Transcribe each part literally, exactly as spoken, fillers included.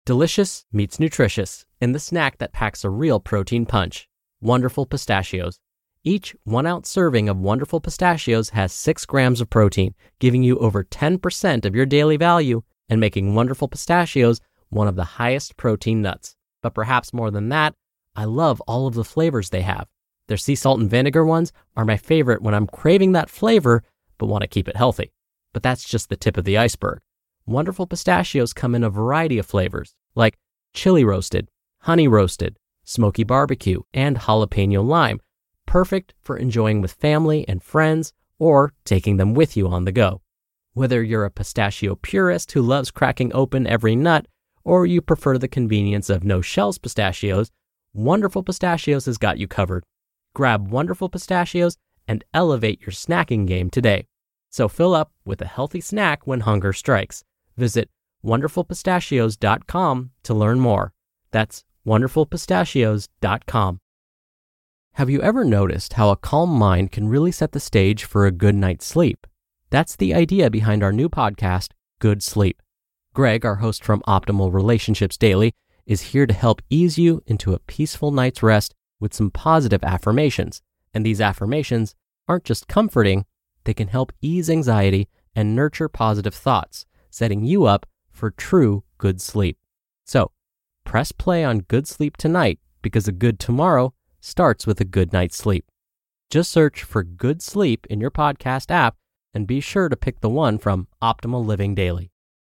Delicious meets nutritious in the snack that packs a real protein punch. Wonderful Pistachios. Each one-ounce serving of Wonderful Pistachios has six grams of protein, giving you over ten percent of your daily value and making Wonderful Pistachios one of the highest protein nuts. But perhaps more than that, I love all of the flavors they have. Their sea salt and vinegar ones are my favorite when I'm craving that flavor but want to keep it healthy. But that's just the tip of the iceberg. Wonderful Pistachios come in a variety of flavors, like chili roasted, honey roasted, smoky barbecue, and jalapeno lime, perfect for enjoying with family and friends or taking them with you on the go. Whether you're a pistachio purist who loves cracking open every nut, or you prefer the convenience of no-shells pistachios, Wonderful Pistachios has got you covered. Grab Wonderful Pistachios and elevate your snacking game today. So fill up with a healthy snack when hunger strikes. Visit wonderful pistachios dot com to learn more. That's wonderful pistachios dot com. Have you ever noticed how a calm mind can really set the stage for a good night's sleep? That's the idea behind our new podcast, Good Sleep. Greg, our host from Optimal Relationships Daily, is here to help ease you into a peaceful night's rest with some positive affirmations. And these affirmations aren't just comforting, they can help ease anxiety and nurture positive thoughts, setting you up for true good sleep. So, press play on Good Sleep tonight because a good tomorrow starts with a good night's sleep. Just search for Good Sleep in your podcast app and be sure to pick the one from Optimal Living Daily.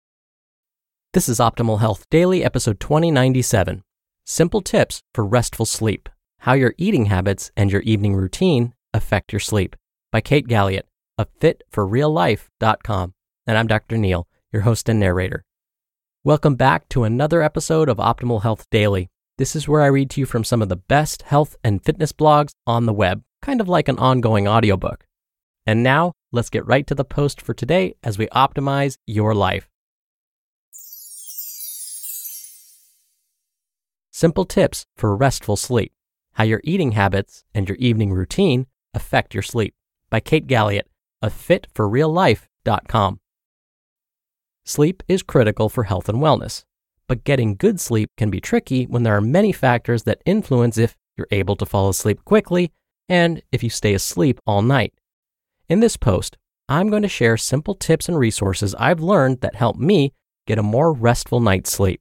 This is Optimal Health Daily, episode twenty ninety-seven. Simple tips for restful sleep. How your eating habits and your evening routine affect your sleep. By Kate Galliot of fit for real life dot com. And I'm Doctor Neil, your host and narrator. Welcome back to another episode of Optimal Health Daily. This is where I read to you from some of the best health and fitness blogs on the web, kind of like an ongoing audiobook. And now, let's get right to the post for today as we optimize your life. Simple tips for restful sleep. How your eating habits and your evening routine affect your sleep. By Kate Galliot of fit for real life dot com. Sleep is critical for health and wellness, but getting good sleep can be tricky when there are many factors that influence if you're able to fall asleep quickly and if you stay asleep all night. In this post, I'm going to share simple tips and resources I've learned that help me get a more restful night's sleep.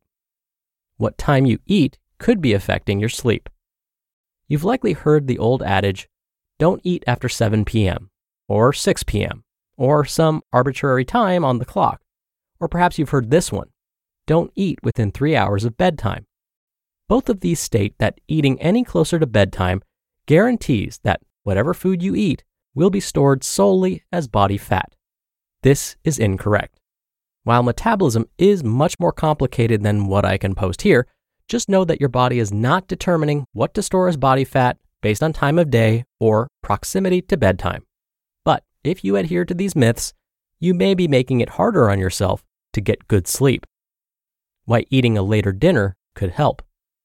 What time you eat could be affecting your sleep. You've likely heard the old adage, don't eat after seven p.m. or six p.m. or some arbitrary time on the clock. Or perhaps you've heard this one, don't eat within three hours of bedtime. Both of these state that eating any closer to bedtime guarantees that whatever food you eat will be stored solely as body fat. This is incorrect. While metabolism is much more complicated than what I can post here, just know that your body is not determining what to store as body fat based on time of day or proximity to bedtime. But if you adhere to these myths, you may be making it harder on yourself to get good sleep. Why eating a later dinner could help.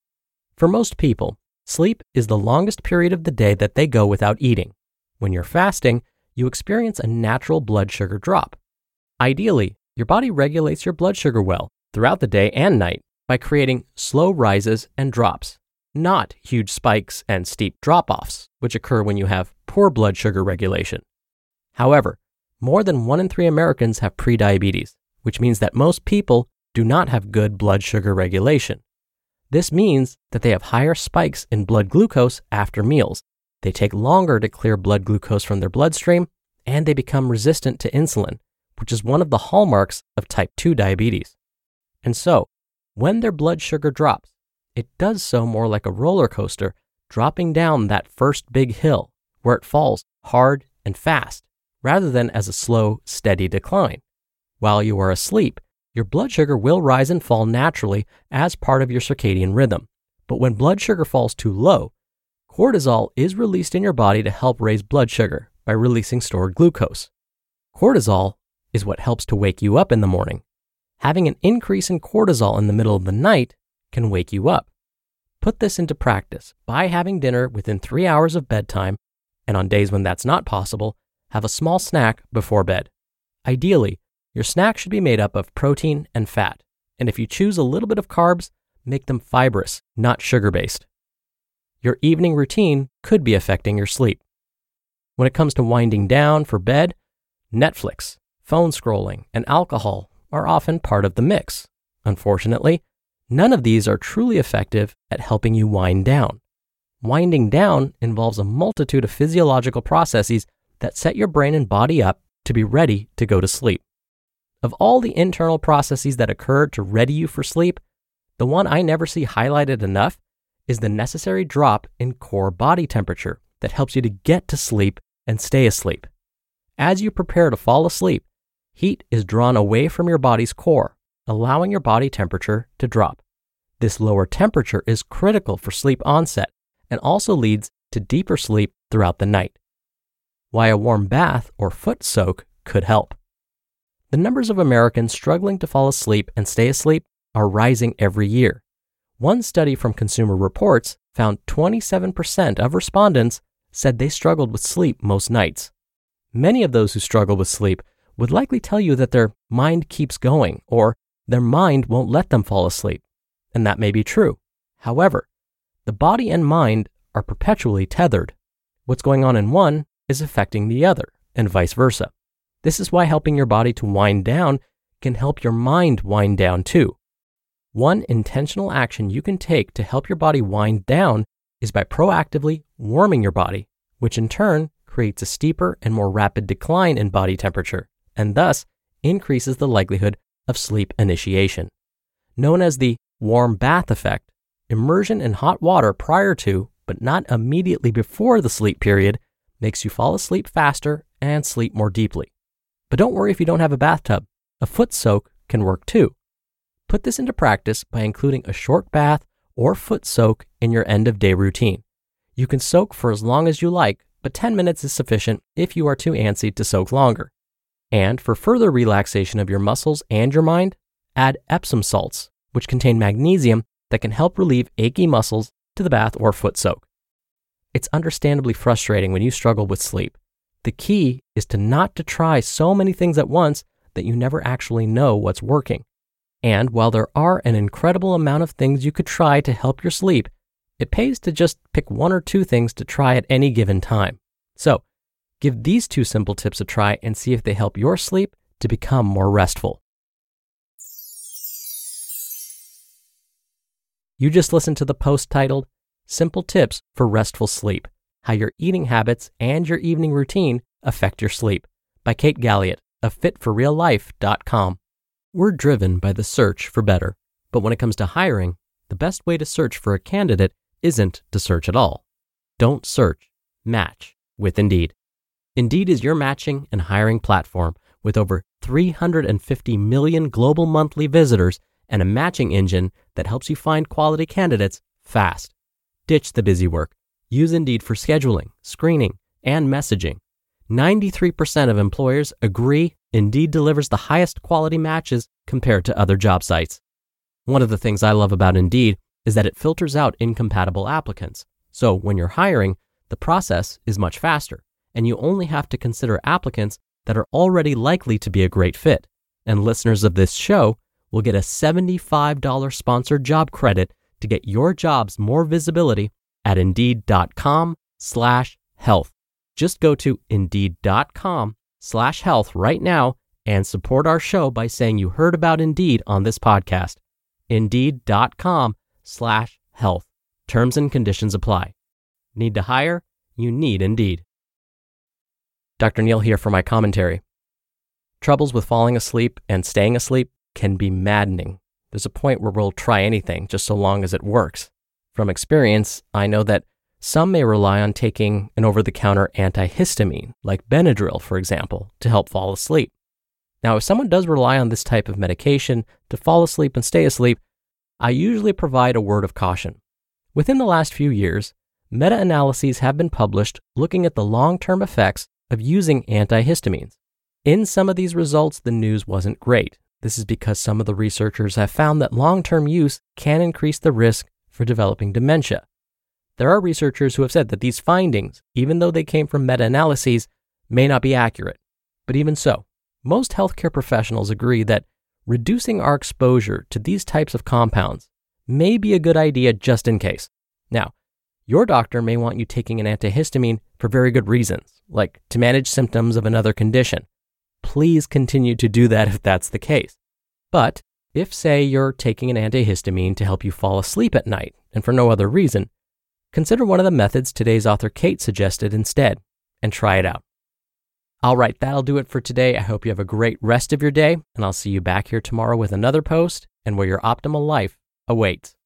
For most people, sleep is the longest period of the day that they go without eating. When you're fasting, you experience a natural blood sugar drop. Ideally, your body regulates your blood sugar well throughout the day and night by creating slow rises and drops, not huge spikes and steep drop-offs, which occur when you have poor blood sugar regulation. However, more than one in three Americans have prediabetes, which means that most people do not have good blood sugar regulation. This means that they have higher spikes in blood glucose after meals. They take longer to clear blood glucose from their bloodstream, and they become resistant to insulin, which is one of the hallmarks of type two diabetes. And so, when their blood sugar drops, it does so more like a roller coaster dropping down that first big hill where it falls hard and fast, rather than as a slow, steady decline. While you are asleep, your blood sugar will rise and fall naturally as part of your circadian rhythm. But when blood sugar falls too low, cortisol is released in your body to help raise blood sugar by releasing stored glucose. Cortisol is what helps to wake you up in the morning. Having an increase in cortisol in the middle of the night can wake you up. Put this into practice by having dinner within three hours of bedtime, and on days when that's not possible, have a small snack before bed. Ideally, your snack should be made up of protein and fat, And if you choose a little bit of carbs, make them fibrous, not sugar-based. Your evening routine could be affecting your sleep. When it comes to winding down for bed, Netflix, phone scrolling, and alcohol are often part of the mix. Unfortunately, none of these are truly effective at helping you wind down. Winding down involves a multitude of physiological processes that set your brain and body up to be ready to go to sleep. Of all the internal processes that occur to ready you for sleep, the one I never see highlighted enough is the necessary drop in core body temperature that helps you to get to sleep and stay asleep. As you prepare to fall asleep, heat is drawn away from your body's core, allowing your body temperature to drop. This lower temperature is critical for sleep onset and also leads to deeper sleep throughout the night. Why a warm bath or foot soak could help. The numbers of Americans struggling to fall asleep and stay asleep are rising every year. One study from Consumer Reports found twenty-seven percent of respondents said they struggled with sleep most nights. Many of those who struggle with sleep would likely tell you that their mind keeps going or their mind won't let them fall asleep, and that may be true. However, the body and mind are perpetually tethered. What's going on in one is affecting the other, and vice versa. This is why helping your body to wind down can help your mind wind down too. One intentional action you can take to help your body wind down is by proactively warming your body, which in turn creates a steeper and more rapid decline in body temperature, and thus increases the likelihood of sleep initiation. Known as the warm bath effect, immersion in hot water prior to, but not immediately before the sleep period, makes you fall asleep faster and sleep more deeply. But don't worry if you don't have a bathtub. A foot soak can work too. Put this into practice by including a short bath or foot soak in your end-of-day routine. You can soak for as long as you like, but ten minutes is sufficient if you are too antsy to soak longer. And for further relaxation of your muscles and your mind, add Epsom salts, which contain magnesium that can help relieve achy muscles, to the bath or foot soak. It's understandably frustrating when you struggle with sleep. The key is to not to try so many things at once that you never actually know what's working. And while there are an incredible amount of things you could try to help your sleep, it pays to just pick one or two things to try at any given time. So, give these two simple tips a try and see if they help your sleep to become more restful. You just listened to the post titled, Simple Tips for Restful Sleep, How Your Eating Habits and Your Evening Routine Affect Your Sleep, by Kate Galliett of fit for real life dot com. We're driven by the search for better, but when it comes to hiring, the best way to search for a candidate isn't to search at all. Don't search, match with Indeed. Indeed is your matching and hiring platform with over three hundred fifty million global monthly visitors and a matching engine that helps you find quality candidates fast. Ditch the busy work. Use Indeed for scheduling, screening, and messaging. ninety-three percent of employers agree Indeed delivers the highest quality matches compared to other job sites. One of the things I love about Indeed is that it filters out incompatible applicants. So when you're hiring, the process is much faster, and you only have to consider applicants that are already likely to be a great fit. And listeners of this show will get a seventy-five dollars sponsored job credit to get your jobs more visibility at Indeed.com slash health. Just go to Indeed.com slash health right now and support our show by saying you heard about Indeed on this podcast. Indeed.com slash health. Terms and conditions apply. Need to hire? You need Indeed. Doctor Neal here for my commentary. Troubles with falling asleep and staying asleep can be maddening. There's a point where we'll try anything just so long as it works. From experience, I know that some may rely on taking an over-the-counter antihistamine, like Benadryl, for example, to help fall asleep. Now, if someone does rely on this type of medication to fall asleep and stay asleep, I usually provide a word of caution. Within the last few years, meta-analyses have been published looking at the long-term effects of using antihistamines. In some of these results, the news wasn't great. This is because some of the researchers have found that long-term use can increase the risk for developing dementia. There are researchers who have said that these findings, even though they came from meta-analyses, may not be accurate. But even so, most healthcare professionals agree that reducing our exposure to these types of compounds may be a good idea just in case. Now, your doctor may want you taking an antihistamine for very good reasons, like to manage symptoms of another condition. Please continue to do that if that's the case. But if, say, you're taking an antihistamine to help you fall asleep at night and for no other reason, consider one of the methods today's author Kate suggested instead and try it out. All right, that'll do it for today. I hope you have a great rest of your day, and I'll see you back here tomorrow with another post and where your optimal life awaits.